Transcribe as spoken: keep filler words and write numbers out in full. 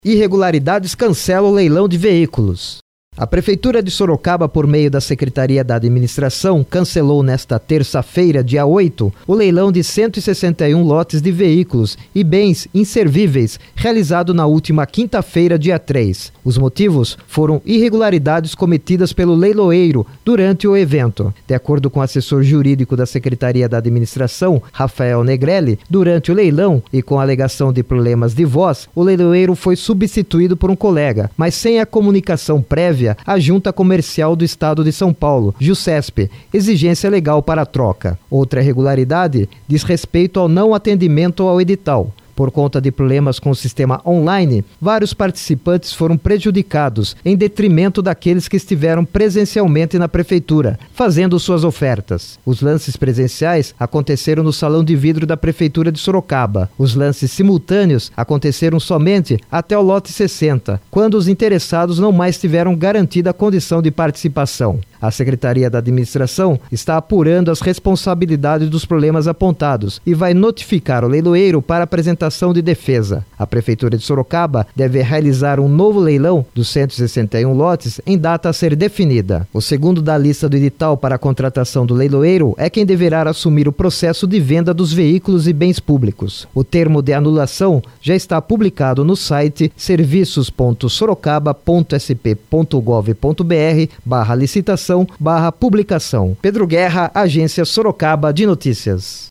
Irregularidades cancela o leilão de veículos. A Prefeitura de Sorocaba, por meio da Secretaria da Administração, cancelou nesta terça-feira, dia oito, o leilão de cento e sessenta e um lotes de veículos e bens inservíveis, realizado na última quinta-feira, dia três. Os motivos foram irregularidades cometidas pelo leiloeiro durante o evento. De acordo com o assessor jurídico da Secretaria da Administração, Rafael Negrelli, durante o leilão e com alegação de problemas de voz, o leiloeiro foi substituído por um colega, mas sem a comunicação prévia à Junta Comercial do Estado de São Paulo, JUSESP, exigência legal para a troca. Outra irregularidade diz respeito ao não atendimento ao edital. Por conta de problemas com o sistema online, vários participantes foram prejudicados, em detrimento daqueles que estiveram presencialmente na Prefeitura, fazendo suas ofertas. Os lances presenciais aconteceram no Salão de Vidro da Prefeitura de Sorocaba. Os lances simultâneos aconteceram somente até o lote sessenta, quando os interessados não mais tiveram garantida a condição de participação. A Secretaria da Administração está apurando as responsabilidades dos problemas apontados e vai notificar o leiloeiro para apresentação de defesa. A Prefeitura de Sorocaba deve realizar um novo leilão dos cento e sessenta e um lotes em data a ser definida. O segundo da lista do edital para a contratação do leiloeiro é quem deverá assumir o processo de venda dos veículos e bens públicos. O termo de anulação já está publicado no site serviços ponto sorocaba ponto s p ponto gov ponto b r barra licitação barra publicação. Pedro Guerra, Agência Sorocaba de Notícias.